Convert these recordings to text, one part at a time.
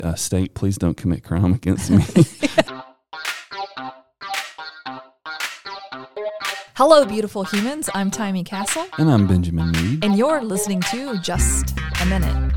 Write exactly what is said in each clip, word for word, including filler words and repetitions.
uh, state, please don't commit crime against me. Hello, beautiful humans. I'm Timmy Castle. And I'm Benjamin Mead. And you're listening to Just a Minute.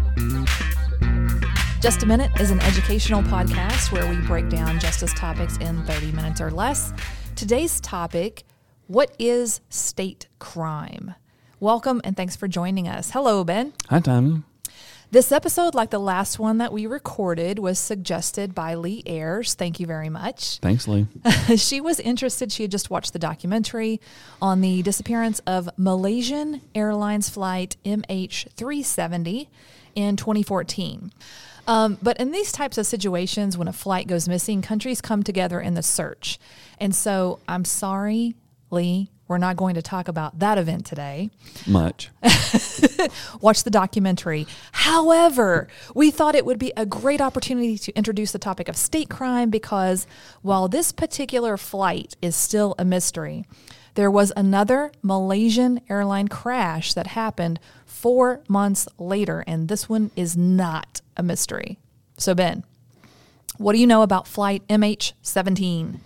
Just a Minute is an educational podcast where we break down justice topics in thirty minutes or less. Today's topic, what is state crime? Welcome and thanks for joining us. Hello, Ben. Hi, Timmy. This episode, like the last one that we recorded, was suggested by Lee Ayers. Thank you very much. Thanks, Lee. She was interested. She had just watched the documentary on the disappearance of Malaysian Airlines flight M H three seventy in twenty fourteen. Um, but in these types of situations, when a flight goes missing, countries come together in the search. And so I'm sorry, Lee, we're not going to talk about that event today. Much. Watch the documentary. However, we thought it would be a great opportunity to introduce the topic of state crime because while this particular flight is still a mystery, there was another Malaysian airline crash that happened four months later, and this one is not a mystery. So, Ben, what do you know about flight M H seventeen?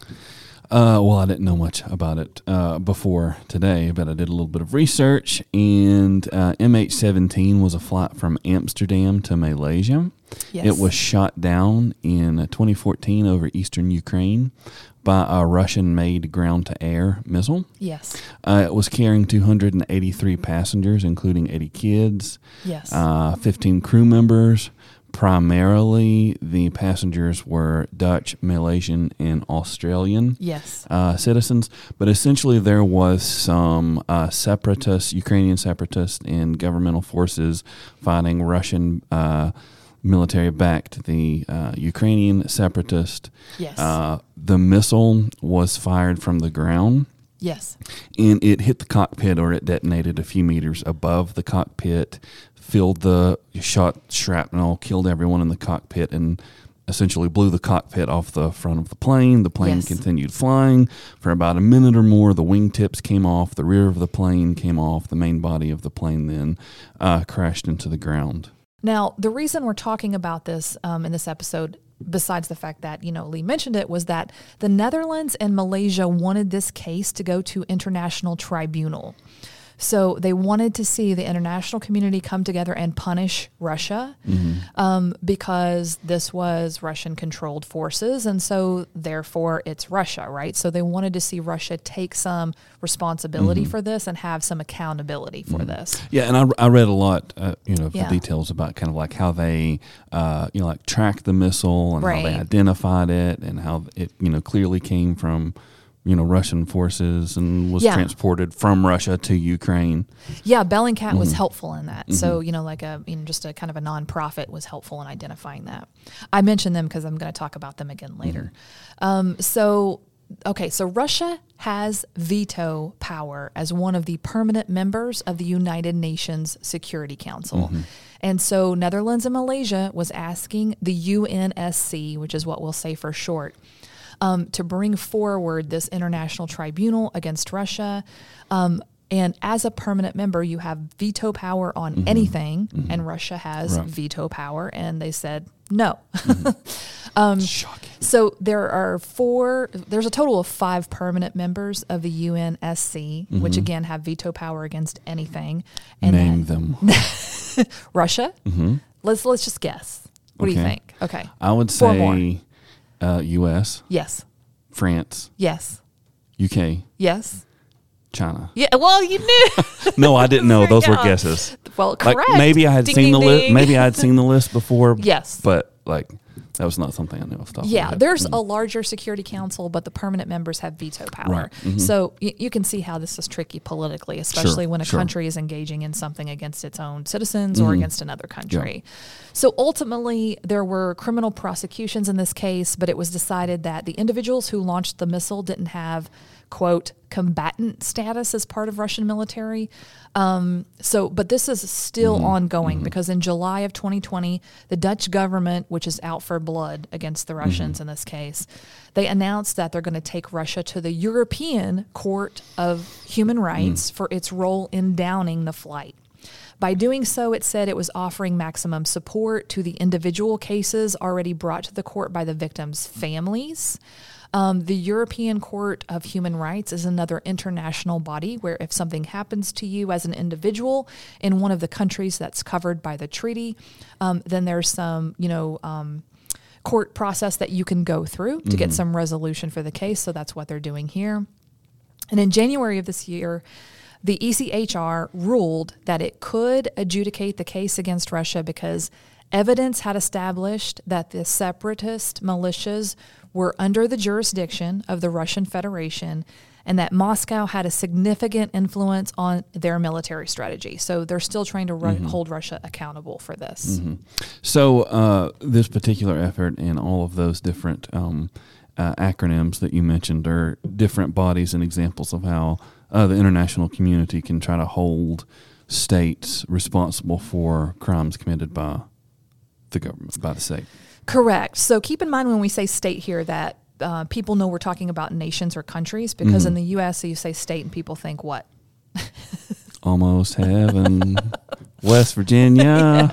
Uh, well, I didn't know much about it uh, before today, but I did a little bit of research, and uh, M H seventeen was a flight from Amsterdam to Malaysia. Yes. It was shot down in twenty fourteen over eastern Ukraine by a Russian-made ground-to-air missile. Yes. Uh, it was carrying two hundred eighty-three passengers, including eighty kids, Yes. uh, fifteen crew members. Primarily, the passengers were Dutch, Malaysian, and Australian Yes. uh, citizens. But essentially, there was some uh, separatists, Ukrainian separatists, and governmental forces fighting Russian uh, military-backed the uh, Ukrainian separatist. Yes. Uh, the missile was fired from the ground. Yes. And it hit the cockpit, or it detonated a few meters above the cockpit, filled the shot shrapnel, killed everyone in the cockpit, and essentially blew the cockpit off the front of the plane. The plane Yes. continued flying for about a minute or more. The wingtips came off. The rear of the plane came off. The main body of the plane then uh, crashed into the ground. Now, the reason we're talking about this um, in this episode, besides the fact that, you know, Lee mentioned it, was that the Netherlands and Malaysia wanted this case to go to international tribunal. So they wanted to see the international community come together and punish Russia Mm-hmm. um, because this was Russian-controlled forces, and so therefore it's Russia, right? So they wanted to see Russia take some responsibility Mm-hmm. for this and have some accountability for Mm-hmm. this. Yeah, and I, I read a lot, uh, you know, of Yeah. the details about kind of like how they, uh, you know, like tracked the missile and how Right. they identified it and how it, you know, clearly came from, you know, Russian forces and was Yeah. transported from Russia to Ukraine. Yeah, Bellingcat was Mhm. helpful in that. So, you know, like a, you know, just a kind of a nonprofit was helpful in identifying that. I mentioned them because I'm going to talk about them again later. Um, so, okay, so Russia has veto power as one of the permanent members of the United Nations Security Council. And so Netherlands and Malaysia was asking the U N S C, which is what we'll say for short, Um, to bring forward this international tribunal against Russia. Um, and as a permanent member, you have veto power on Mm-hmm. anything, mm-hmm. and Russia has Right. veto power, and they said no. Mm-hmm. Shocking. So there are four, there's a total of five permanent members of the U N S C, which again have veto power against anything. And Mm-hmm. Name then- them. Russia? Mm-hmm. Let's, let's just guess. What do you Okay. think? Okay. I would Four more. say uh, U S, Yes. France, Yes. U K, Yes. China. Yeah, well, you knew. No, I didn't know. Those were Yeah. guesses. Well, Like correct. maybe I had Ding, seen ding, the list. ding. Maybe I had seen the list before. Yes. But like that was not something I knew off the top of my Yeah, head. there's Mm. a larger security council, but the permanent members have veto power. Right. Mhm. So y- you can see how this is tricky politically, especially when a sure. country is engaging in something against its own citizens or Mhm. against another country. So ultimately, there were criminal prosecutions in this case, but it was decided that the individuals who launched the missile didn't have, quote, combatant status as part of Russian military. Um, so, but this is still Mm-hmm. ongoing because in July of twenty twenty, the Dutch government, which is out for blood against the Russians Mm-hmm. in this case, they announced that they're going to take Russia to the European Court of Human Rights Mm. for its role in downing the flight. By doing so, it said it was offering maximum support to the individual cases already brought to the court by the victims' families. Um, the European Court of Human Rights is another international body where if something happens to you as an individual in one of the countries that's covered by the treaty, um, then there's some, you know, um, court process that you can go through to mm-hmm. get some resolution for the case. So that's what they're doing here. And in January of this year, the E C H R ruled that it could adjudicate the case against Russia because evidence had established that the separatist militias were under the jurisdiction of the Russian Federation and that Moscow had a significant influence on their military strategy. So they're still trying to ru- mm-hmm. hold Russia accountable for this. Mm-hmm. So uh, this particular effort and all of those different um, uh, acronyms that you mentioned are different bodies and examples of how uh, the international community can try to hold states responsible for crimes committed by the government, by the state. Correct. So keep in mind when we say state here that uh, people know we're talking about nations or countries because mm-hmm. in the U S you say state and people think what? Almost heaven. West Virginia.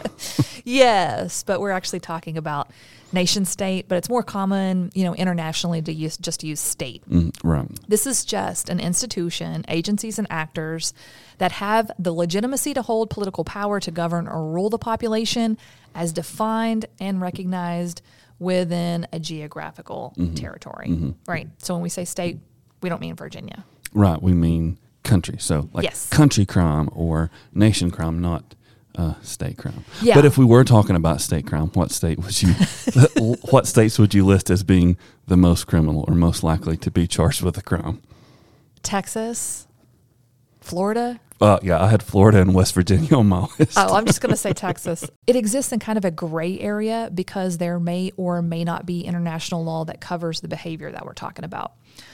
Yes, but we're actually talking about nation state, but it's more common, you know, internationally to use just use state. Mm, right. This is just an institution, agencies and actors that have the legitimacy to hold political power to govern or rule the population as defined and recognized within a geographical mm-hmm. territory. Mm-hmm. Right. So when we say state, we don't mean Virginia. Right. We mean country. So like yes. country crime or nation crime, not uh, state crime. Yeah. But if we were talking about state crime, what state would you, what states would you list as being the most criminal or most likely to be charged with a crime? Texas, Florida. Uh, yeah, I had Florida and West Virginia on my list. Oh, I'm just going to say Texas. It exists in kind of a gray area because there may or may not be international law that covers the behavior that we're talking about.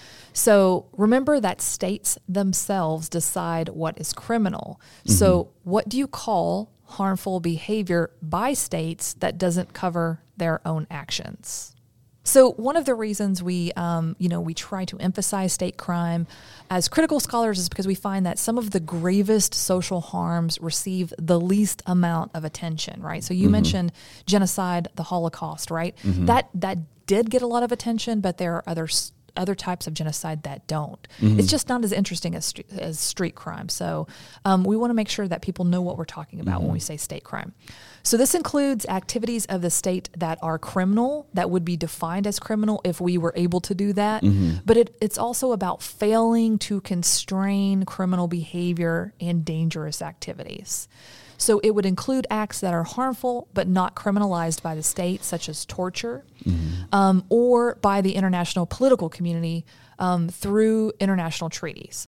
So remember that states themselves decide what is criminal. Mm-hmm. So what do you call harmful behavior by states that doesn't cover their own actions? So one of the reasons we, um, you know, we try to emphasize state crime as critical scholars is because we find that some of the gravest social harms receive the least amount of attention, right? So you mm-hmm. mentioned genocide, the Holocaust, right? Mm-hmm. That that did get a lot of attention, but there are other other types of genocide that don't. Mm-hmm. It's just not as interesting as street, as street crime. So um, we want to make sure that people know what we're talking about mm-hmm. when we say state crime. So this includes activities of the state that are criminal, that would be defined as criminal if we were able to do that. Mm-hmm. But it, it's also about failing to constrain criminal behavior and dangerous activities. So it would include acts that are harmful but not criminalized by the state, such as torture, mm-hmm. um, or by the international political community um, through international treaties.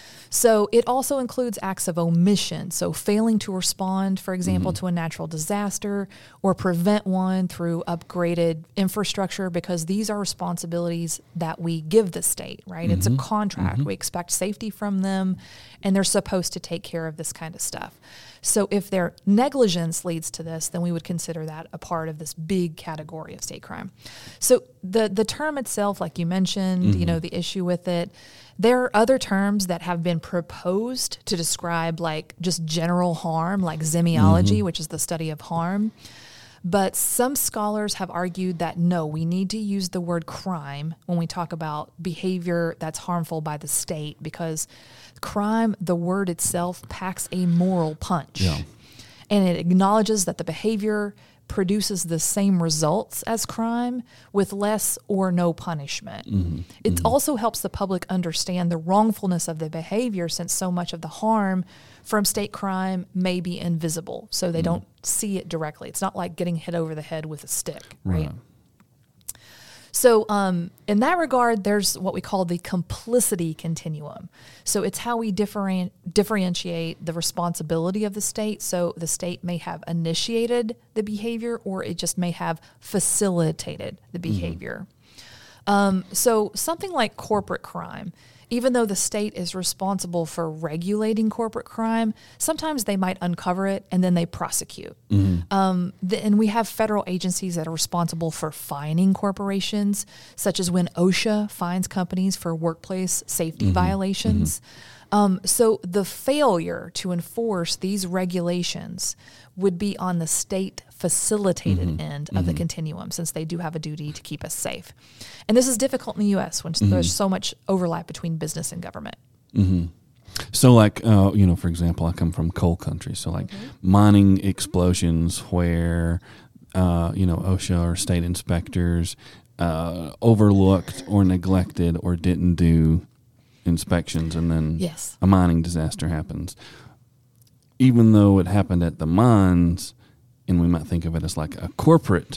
So it also includes acts of omission, so failing to respond, for example, mm-hmm. to a natural disaster or prevent one through upgraded infrastructure, because these are responsibilities that we give the state, right? Mm-hmm. It's a contract. Mm-hmm. We expect safety from them, and they're supposed to take care of this kind of stuff. So if their negligence leads to this, then we would consider that a part of this big category of state crime. So the the term itself, like you mentioned, mm-hmm. you know, the issue with it, there are other terms that have been proposed to describe like just general harm, like semiology, mm-hmm. which is the study of harm. But some scholars have argued that no, we need to use the word crime when we talk about behavior that's harmful by the state, because crime, the word itself, packs a moral punch. Yeah. And it acknowledges that the behavior produces the same results as crime with less or no punishment. Mm-hmm. It mm-hmm. also helps the public understand the wrongfulness of the behavior, since so much of the harm from state crime may be invisible, so they mm-hmm. don't see it directly. It's not like getting hit over the head with a stick, right? right. So um, in that regard, there's what we call the complicity continuum. So it's how we different, differentiate the responsibility of the state. So the state may have initiated the behavior, or it just may have facilitated the behavior. Mm-hmm. Um, so something like corporate crime even though the state is responsible for regulating corporate crime, sometimes they might uncover it and then they prosecute. Mm-hmm. Um, the, and we have federal agencies that are responsible for fining corporations, such as when OSHA fines companies for workplace safety mm-hmm. violations. Mm-hmm. Um, so the failure to enforce these regulations would be on the state facilitated mm-hmm. end of mm-hmm. the continuum, since they do have a duty to keep us safe. And this is difficult in the U S when mm-hmm. there's so much overlap between business and government. Mm-hmm. So like, uh, you know, for example, I come from coal country. So like mm-hmm. mining explosions where, uh, you know, OSHA or state inspectors uh, overlooked or neglected or didn't do inspections, and then yes. a mining disaster happens. Even though it happened at the mines, and we might think of it as like a corporate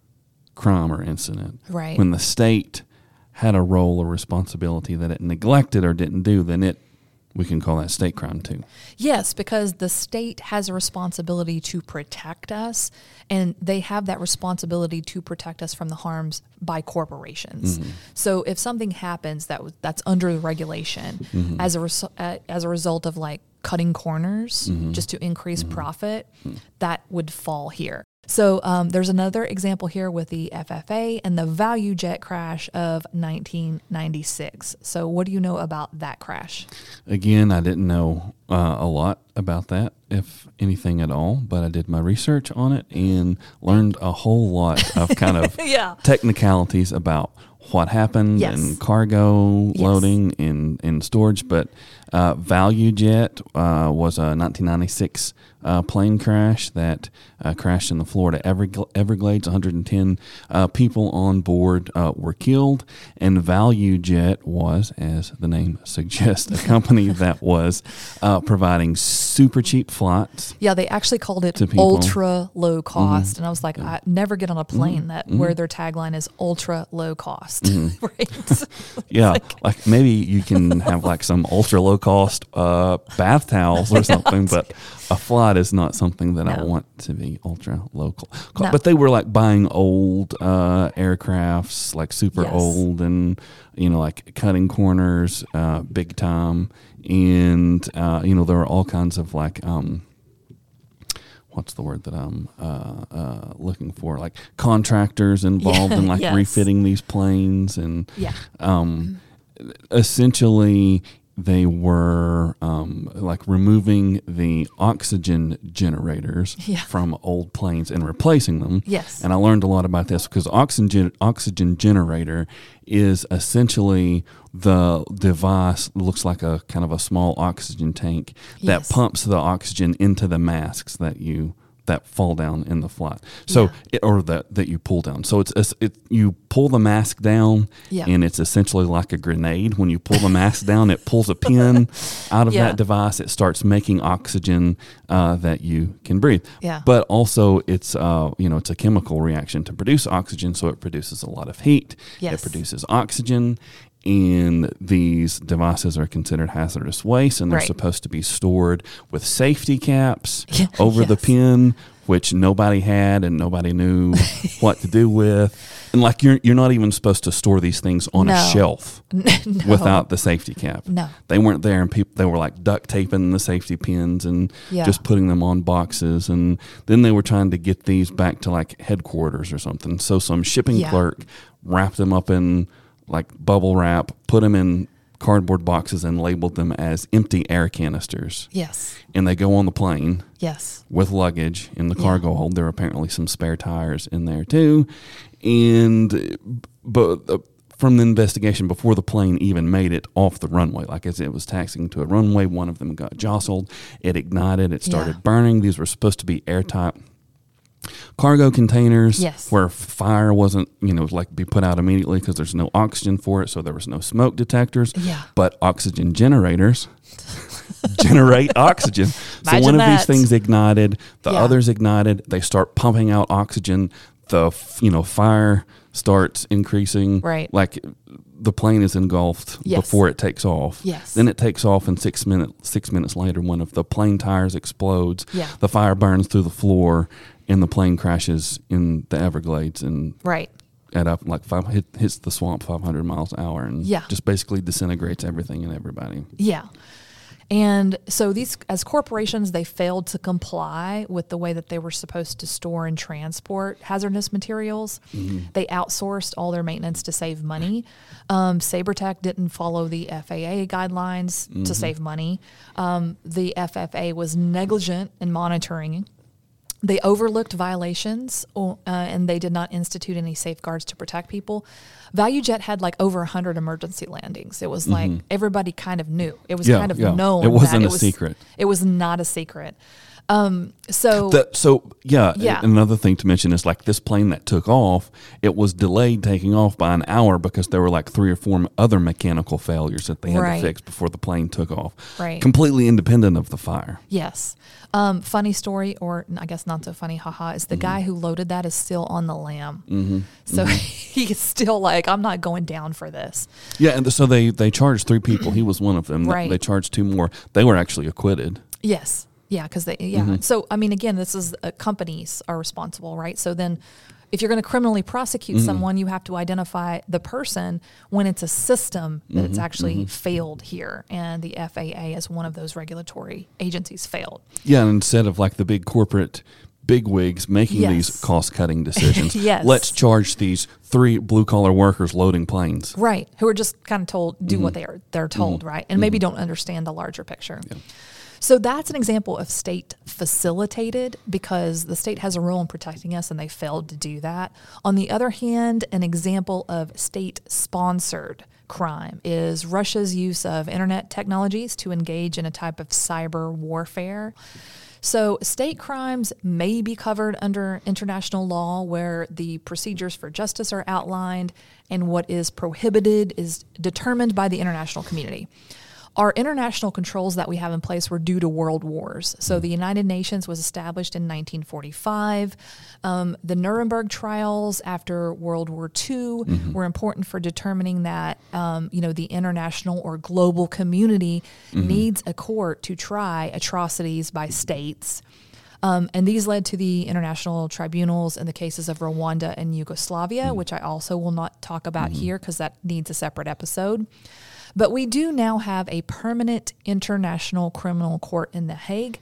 crime or incident, right? When the state had a role or responsibility that it neglected or didn't do, then it we can call that state crime too. Yes, because the state has a responsibility to protect us, and they have that responsibility to protect us from the harms by corporations. Mm-hmm. So if something happens that that's under the regulation mm-hmm. as a res- uh, as a result of like cutting corners mm-hmm. just to increase mm-hmm. profit, mm-hmm. that would fall here. So um, there's another example here with the F F A and the Value Jet crash of nineteen ninety-six. So what do you know about that crash? Again, I didn't know uh, a lot about that, if anything at all, but I did my research on it and learned a whole lot of kind of yeah. technicalities about what happened yes. and cargo yes. loading and, and storage. But uh, Value Jet uh, was a nineteen ninety-six uh, plane crash that uh, crashed in the Florida Everglades. one hundred ten uh, people on board uh, were killed. And Value Jet was, as the name suggests, a company that was uh, providing super cheap flights. Yeah, they actually called it ultra low cost. Mm-hmm. And I was like, I never get on a plane mm-hmm. that mm-hmm. where their tagline is ultra low cost. Mm-hmm. right? Yeah, like, like maybe you can have like some ultra low cost uh, bath towels or something, but a flight is not something that no. I want to be ultra local. No. But they were like buying old uh, aircrafts, like super yes. old, and you know, like cutting corners, uh, big time, and uh, you know, there were all kinds of like. Um, What's the word that I'm uh, uh, looking for? Like contractors involved yeah, in like yes. refitting these planes, and yeah. um, essentially they were um, like removing the oxygen generators yeah. from old planes and replacing them. Yes. And I learned a lot about this because oxygen oxygen generator is essentially the device, looks like a kind of a small oxygen tank that yes. pumps the oxygen into the masks that you that fall down in the flight. So yeah. it, or that that you pull down. So it's, it's it you pull the mask down yeah. and it's essentially like a grenade. When you pull the mask down, it pulls a pin out of yeah. that device. It starts making oxygen uh, that you can breathe. Yeah. But also it's uh you know it's a chemical reaction to produce oxygen, so it produces a lot of heat. Yes. It produces oxygen. And these devices are considered hazardous waste, and they're right. supposed to be stored with safety caps yeah. over yes. the pin, which nobody had and nobody knew what to do with. And like you're you're not even supposed to store these things on no. a shelf no. without the safety cap. No, they weren't there, and people they were like duct taping the safety pins and yeah. just putting them on boxes. And then they were trying to get these back to like headquarters or something. So some shipping yeah. clerk wrapped them up in like bubble wrap, put them in cardboard boxes and labeled them as empty air canisters. Yes. And they go on the plane. Yes. With luggage in the cargo yeah. hold. There are apparently some spare tires in there too. And but uh, from the investigation before the plane even made it off the runway, like as it was taxiing to a runway, one of them got jostled. It ignited. It started yeah. burning. These were supposed to be airtight cargo containers yes. where fire wasn't, you know, like be put out immediately because there's no oxygen for it, so there was no smoke detectors. Yeah. But oxygen generators generate oxygen. Imagine so one that. of these things ignited, the yeah. others ignited, they start pumping out oxygen, the, you know, fire starts increasing. Right. Like the plane is engulfed yes. before it takes off. Yes. Then it takes off, and six minutes six minutes later, one of the plane tires explodes. Yeah. The fire burns through the floor, and the plane crashes in the Everglades. And right. at up like five hit, hits the swamp five hundred miles an hour and Yeah. just basically disintegrates everything and everybody. Yeah. And so these, as corporations, they failed to comply with the way that they were supposed to store and transport hazardous materials. Mm-hmm. They outsourced all their maintenance to save money. Um, Sabertech didn't follow the F A A guidelines mm-hmm. to save money. Um, the F F A was negligent in monitoring. They overlooked violations, uh, and they did not institute any safeguards to protect people. ValueJet had like over one hundred emergency landings. It was mm-hmm. like everybody kind of knew. It was yeah, kind of yeah. known. It wasn't that a it was, secret. It was not a secret. Um, so, the, so yeah, yeah. Another thing to mention is like this plane that took off, it was delayed taking off by an hour because there were like three or four other mechanical failures that they had right. to fix before the plane took off. Right. Completely independent of the fire. Yes. Um, funny story, or I guess not so funny, haha, is the mm-hmm. guy who loaded that is still on the lam. Mm-hmm. So mm-hmm. he's still like, I'm not going down for this. Yeah, and so they, they charged three people. He was one of them. Right. They charged two more. They were actually acquitted. Yes. Yeah, because they, yeah. Mm-hmm. So, I mean, again, this is uh, companies are responsible, right? So then if you're going to criminally prosecute mm-hmm. someone, you have to identify the person when it's a system that mm-hmm. it's actually mm-hmm. failed here. And the F A A, as one of those regulatory agencies, failed. Yeah, and instead of like the big corporate bigwigs making yes. these cost-cutting decisions, yes. let's charge these three blue-collar workers loading planes. Right, who are just kind of told, do mm-hmm. what they are, they're told, mm-hmm. right? And maybe don't understand the larger picture. Yeah. So that's an example of state facilitated because the state has a role in protecting us and they failed to do that. On the other hand, an example of state sponsored crime is Russia's use of internet technologies to engage in a type of cyber warfare. So state crimes may be covered under international law where the procedures for justice are outlined and what is prohibited is determined by the international community. Our international controls that we have in place were due to world wars. So the United Nations was established in nineteen forty-five. Um, the Nuremberg trials after World War Two mm-hmm. were important for determining that um, you know the international or global community mm-hmm. needs a court to try atrocities by states. Um, and these led to the international tribunals in the cases of Rwanda and Yugoslavia, mm-hmm. which I also will not talk about mm-hmm. here because that needs a separate episode. But we do now have a permanent international criminal court in The Hague.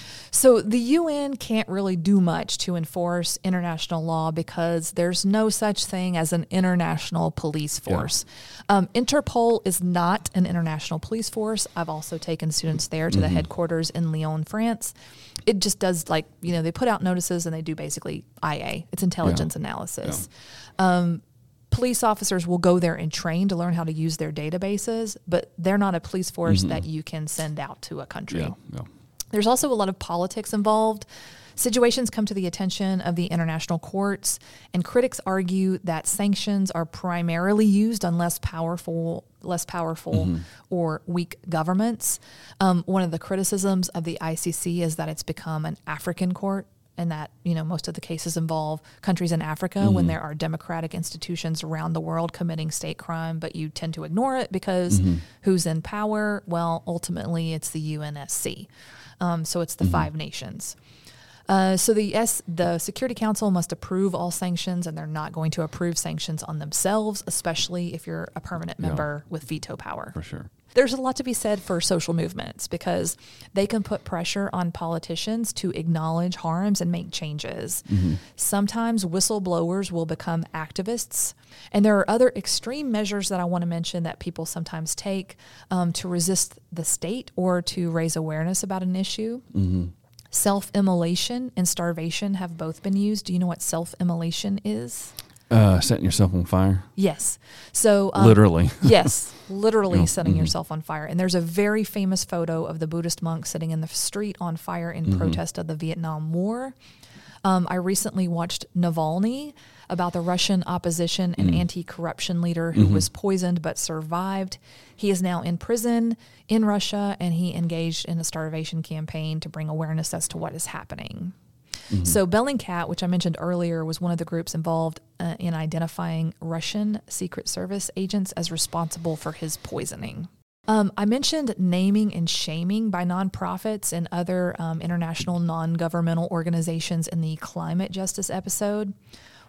So the U N can't really do much to enforce international law because there's no such thing as an international police force. Yeah. Um, Interpol is not an international police force. I've also taken students there to mm-hmm. the headquarters in Lyon, France. It just does like, you know, they put out notices and they do basically I A. It's intelligence yeah. analysis. Yeah. Um, Police officers will go there and train to learn how to use their databases, but they're not a police force mm-hmm. that you can send out to a country. Yeah, yeah. There's also a lot of politics involved. Situations come to the attention of the international courts, and critics argue that sanctions are primarily used on less powerful, less powerful mm-hmm. or weak governments. Um, one of the criticisms of the I C C is that it's become an African court, and that, you know, most of the cases involve countries in Africa mm-hmm. when there are democratic institutions around the world committing state crime, but you tend to ignore it because mm-hmm. who's in power? Well, ultimately, it's the U N S C. Um, so it's the mm-hmm. five nations. Uh, so the S, the Security Council must approve all sanctions, and they're not going to approve sanctions on themselves, especially if you're a permanent member yeah. with veto power. For sure. There's a lot to be said for social movements because they can put pressure on politicians to acknowledge harms and make changes. Mm-hmm. Sometimes whistleblowers will become activists. And there are other extreme measures that I want to mention that people sometimes take um, to resist the state or to raise awareness about an issue. Mm-hmm. Self-immolation and starvation have both been used. Do you know what self-immolation is? Uh, setting yourself on fire? Yes. So um, literally. yes, literally oh, setting mm-hmm. yourself on fire. And there's a very famous photo of the Buddhist monk sitting in the street on fire in mm-hmm. protest of the Vietnam War. Um, I recently watched Navalny, about the Russian opposition and mm. anti-corruption leader who mm-hmm. was poisoned but survived. He is now in prison in Russia, and he engaged in a starvation campaign to bring awareness as to what is happening. Mm-hmm. So Bellingcat, which I mentioned earlier, was one of the groups involved uh, in identifying Russian Secret Service agents as responsible for his poisoning. Um, I mentioned naming and shaming by nonprofits and other um, international non-governmental organizations in the climate justice episode.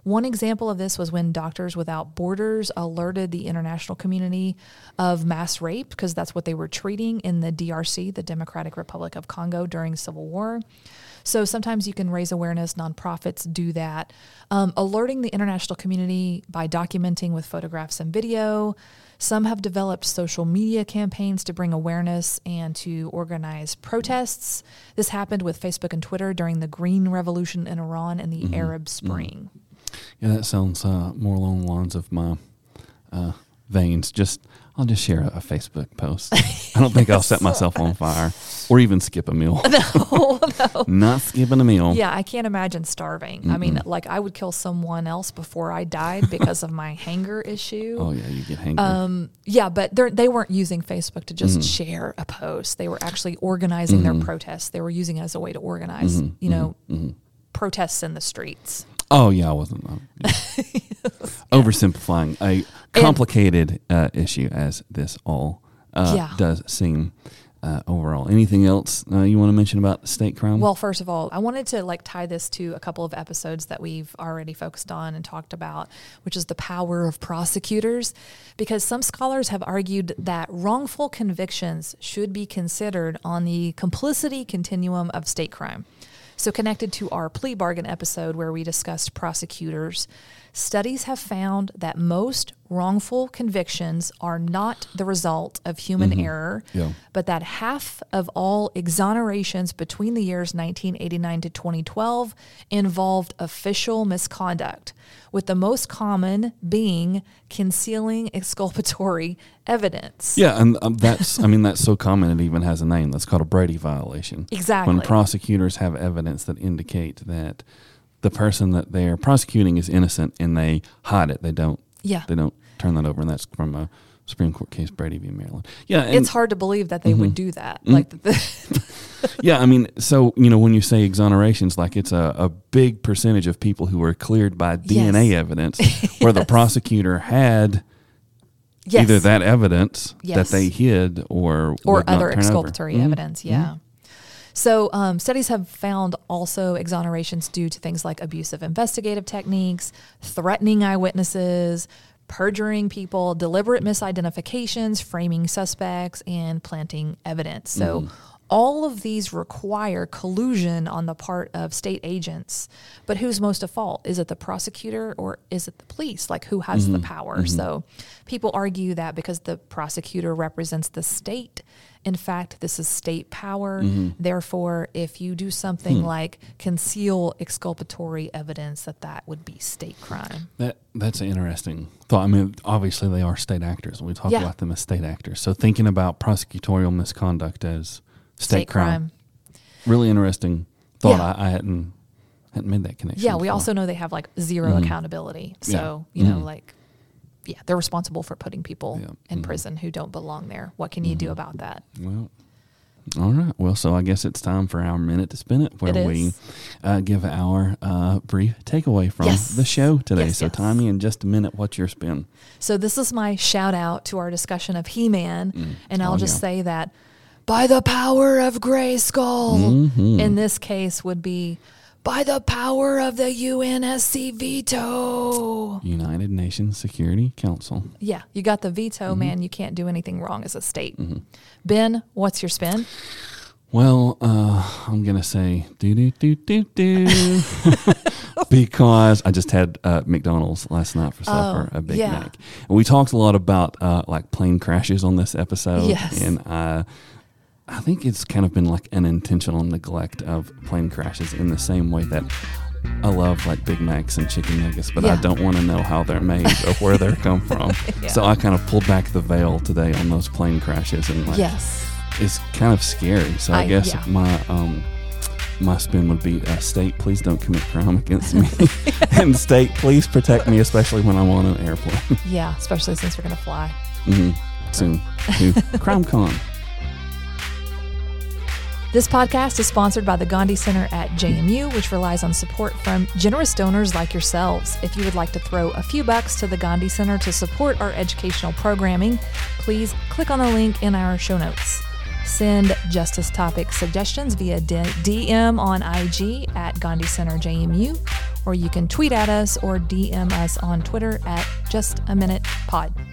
One example of this was when Doctors Without Borders alerted the international community of mass rape, because that's what they were treating in the D R C, the Democratic Republic of Congo, during Civil War. So sometimes you can raise awareness. Nonprofits do that. Um, alerting the international community by documenting with photographs and video. Some have developed social media campaigns to bring awareness and to organize protests. This happened with Facebook and Twitter during the Green Revolution in Iran and the mm-hmm. Arab Spring. Mm-hmm. Yeah, that sounds uh, more along the lines of my uh, veins. Just I'll just share a, a Facebook post. I don't think yes. I'll set myself on fire or even skip a meal. No, no. Not skipping a meal. Yeah, I can't imagine starving. Mm-mm. I mean, like I would kill someone else before I died because of my hanger issue. Oh, yeah, you get hangry. Um, yeah, but they weren't using Facebook to just mm-hmm. share a post. They were actually organizing mm-hmm. their protests. They were using it as a way to organize, mm-hmm. you know, mm-hmm. protests in the streets. Oh, yeah, I wasn't uh, yeah. yes. oversimplifying a complicated uh, issue as this all uh, yeah. does seem uh, overall. Anything else uh, you want to mention about state crime? Well, first of all, I wanted to like tie this to a couple of episodes that we've already focused on and talked about, which is the power of prosecutors, because some scholars have argued that wrongful convictions should be considered on the complicity continuum of state crime. So connected to our plea bargain episode where we discussed prosecutors, studies have found that most wrongful convictions are not the result of human mm-hmm. error, yeah. but that half of all exonerations between the years nineteen eighty-nine to twenty twelve involved official misconduct, with the most common being concealing exculpatory evidence. Yeah, and um, that's, I mean, that's so common it even has a name. That's called a Brady violation. Exactly. When prosecutors have evidence that indicate that the person that they're prosecuting is innocent and they hide it. They don't. Yeah. They don't turn that over, and that's from a Supreme Court case, Brady v. Maryland. Yeah, and it's hard to believe that they mm-hmm. would do that. Mm-hmm. Like, the yeah, I mean, so you know, when you say exonerations, like it's a, a big percentage of people who are cleared by D N A yes. evidence, where yes. the prosecutor had yes. either that evidence yes. that they hid or or other exculpatory over. evidence. Mm-hmm. Yeah. So um, studies have found also exonerations due to things like abusive investigative techniques, threatening eyewitnesses, perjuring people, deliberate misidentifications, framing suspects, and planting evidence. So mm. all of these require collusion on the part of state agents. But who's most at fault? Is it the prosecutor or is it the police? Like, who has mm-hmm. the power? Mm-hmm. So people argue that because the prosecutor represents the state, in fact, this is state power. Mm-hmm. Therefore, if you do something hmm. like conceal exculpatory evidence, that that would be state crime. That That's an interesting thought. I mean, obviously they are state actors. We talk yeah. about them as state actors. So thinking about prosecutorial misconduct as state, state crime. crime. Really interesting thought. Yeah. I, I hadn't hadn't made that connection. Yeah, we before. also know they have like zero mm-hmm. accountability. So, yeah. you know, mm-hmm. like, yeah, they're responsible for putting people yeah. in mm-hmm. prison who don't belong there. What can you mm-hmm. do about that? Well, all right. Well, so I guess it's time for our Minute to Spin It, where it we uh, give our uh, brief takeaway from yes. the show today. Yes, so, yes. Tommy, in just a minute, what's your spin? So this is my shout out to our discussion of He-Man, mm. and I'll oh, just yeah. say that by the power of Grayskull, mm-hmm. in this case would be by the power of the U N S C veto. United Nations Security Council. Yeah, you got the veto, mm-hmm. man. You can't do anything wrong as a state. Mm-hmm. Ben, what's your spin? Well, uh, I'm going to say do do do do do because I just had uh, McDonald's last night for supper, oh, a Big yeah. Mac. And we talked a lot about uh, like plane crashes on this episode. Yes. And I, I think it's kind of been like an intentional neglect of plane crashes in the same way that I love like Big Macs and chicken nuggets, but yeah. I don't want to know how they're made or where they're come from. yeah. So I kind of pulled back the veil today on those plane crashes, and like, yes. it's kind of scary. So I, I guess yeah. my um my spin would be uh, state, please don't commit crime against me, and state, please protect me, especially when I'm on an airplane. Yeah, especially since we're gonna fly mm-hmm. soon to CrimeCon. This podcast is sponsored by the Gandhi Center at J M U, which relies on support from generous donors like yourselves. If you would like to throw a few bucks to the Gandhi Center to support our educational programming, please click on the link in our show notes. Send justice topic suggestions via D M on I G at Gandhi Center J M U, or you can tweet at us or D M us on Twitter at Just a Minute Pod.